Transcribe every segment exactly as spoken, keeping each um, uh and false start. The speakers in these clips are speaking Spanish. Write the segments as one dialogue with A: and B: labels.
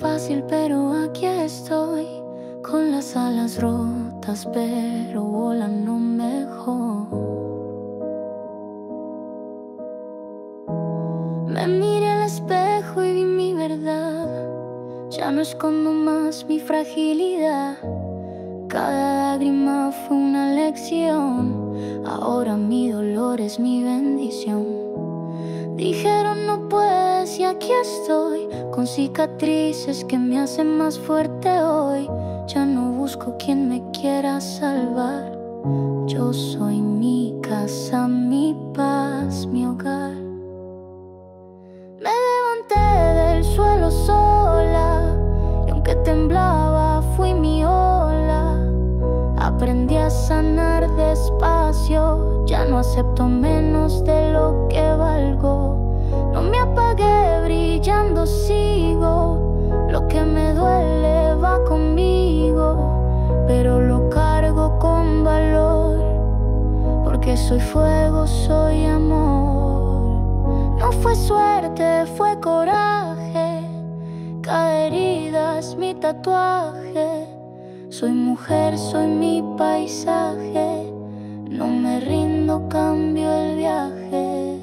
A: fácil, pero aquí estoy, con las alas rotas, pero volando mejor. Me miré al espejo y vi mi verdad. Ya no escondo más mi fragilidad. Cada lágrima fue una lección. Ahora mi dolor es mi bendición. Dijeron no puedes y aquí estoy, con cicatrices que me hacen más fuerte hoy. Ya no busco quien me quiera salvar. Yo soy mi casa, mi paz, mi hogar. Me levanté del suelo sola y aunque temblaba fui mi ola. Aprendí a sanar despacio, ya no acepto menos de lo que valgo. No me apagué, brillando sigo. Lo que me duele va conmigo, pero lo cargo con valor, porque soy fuego, soy amor. No fue suerte, fue coraje. Cada herida es mi tatuaje. Soy mujer, soy mi paisaje. No me rindo, cambio el viaje.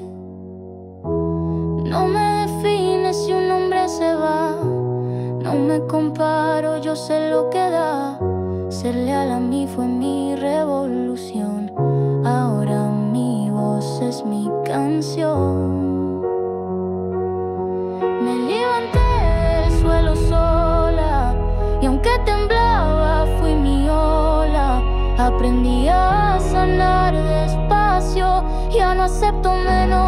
A: No me define si un hombre se va. No me comparo, yo sé lo que da. Ser leal a mí fue mi revolución. Ahora mi voz es mi canción. Me levanté del suelo sola y aunque temblaba fui mi ola. Aprendí a sanar despacio, ya no acepto menos